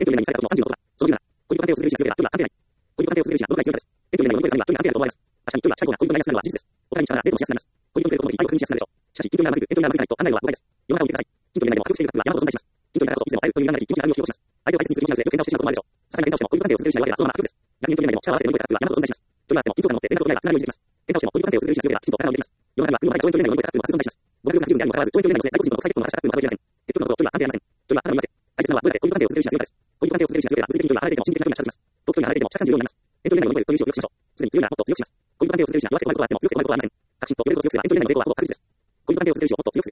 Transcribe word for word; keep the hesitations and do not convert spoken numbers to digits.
エントリー内にされたことのさんじゅうのことだ。そのじゅうなな、恋人関係を続けるし、続けるが、距離は関係ない。恋人関係を続けるし、どのくらい強いかです。エントリー内に恋人がいるには、距離は関係ないと思われます。確かに距離は近い方が恋人がいやすくなるのは事実です。お互いに力がデートもしやすくなります。恋人とデートの時、愛を確認しやすくなるでしょう。しかし、近距離が長く、エントリーが長くないと案内は誤解です。世の中を見てください。近距離内でも迫力している方が山ほど存在します。近距離だからこそいつでも会えるという考えに気持ちがあるよう気をします。相手を大切にする気持ちなどでよく喧嘩をしてしまうこともあるでしょう。些細な喧嘩をしても恋人関係を続けるしないわけではそのまま悪です。逆に遠距離内でも力を合わせて乗り越えた夫婦は山ほど存在します。距離があっても緊張感を持って連絡を取り合いがつながるようにできます。喧嘩をしても恋人関係を続けるしない夫婦はきちんと体を入れます。世の中には夫婦の間で遠距離内で乗り越えた夫婦も多数存在します。ご家庭が不自由であるにもかかわらず、遠距離内の女性、外国人との国際結婚を果たした夫婦も数えきれません。結局のところ、距離は関係ありません。距離はかなりわけ。大切なのはどれだけ恋人関係を続けるしない夫婦です。恋人関係を続けるしない夫婦は物理的に距離が離れていても心理的な距離が近づきます。遠距離が離れていても近づくようになります。エントリー内の乗り越えるという意志を強くしましょう。すでに強いならもっと強くします。恋人関係を続けるしない弱って困ることはあっても強くて困ることはありません。確信と距離を強くすればエントリー内の成功はほぼ確実です。恋人関係を続けるしをもっと強くする